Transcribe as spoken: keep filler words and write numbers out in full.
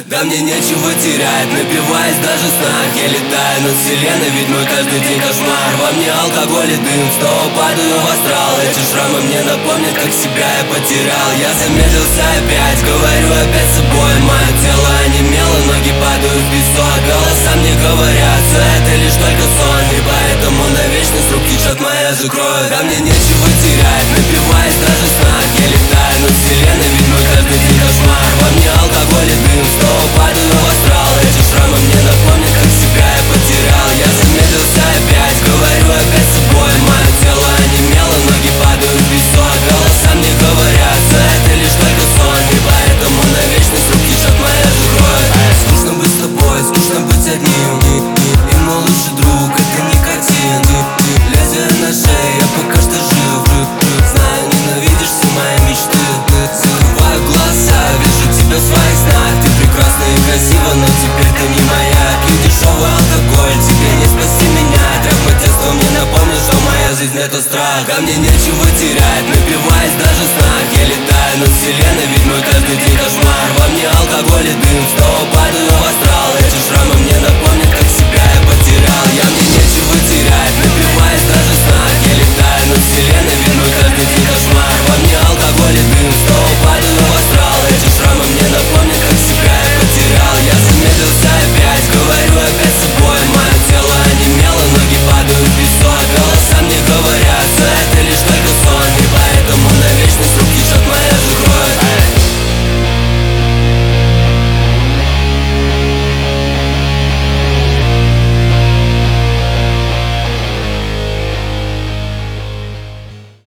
Да мне нечего терять, напиваясь даже в снах. Я летаю над вселенной, ведь мой каждый день кошмар. Во мне алкоголь и дым, снова падаю в астрал. Эти шрамы мне напомнят, как себя я потерял. Я замедлился опять, говорю опять с собой. Мое тело онемело, ноги падают в песок. Голоса мне говорят, все это лишь только сон. И поэтому на вечность руки чат моя закроет. Да мне нечего терять, напиваясь даже в снах. Я летаю над вселенной, ведь мой каждый день кошмар. Во мне алкоголь и дым, снова падаю в астрал. Эти шрамы мне напомнят, как себя я потерял. Я замедлился опять, говорю опять с собой. Мое тело онемело, ноги падают в песок. Голоса мне говорят, все это лишь только сон. И поэтому на вечность руки чат моя закроет. Скучно быть с тобой, скучно быть одним. И мой лучший друг — это никотин. Лезвие на шее, я пока что жив. Знаю, ненавидишь все мои мечты. Закрываю глаза, вижу тебя в своих снах. Ты прекрасна и красива, но теперь ты не моя. Пью дешевый алкоголь, тебе не спасти меня. Травма детства мне напомнит, что моя жизнь — это страх. А мне нечего терять, напиваясь даже с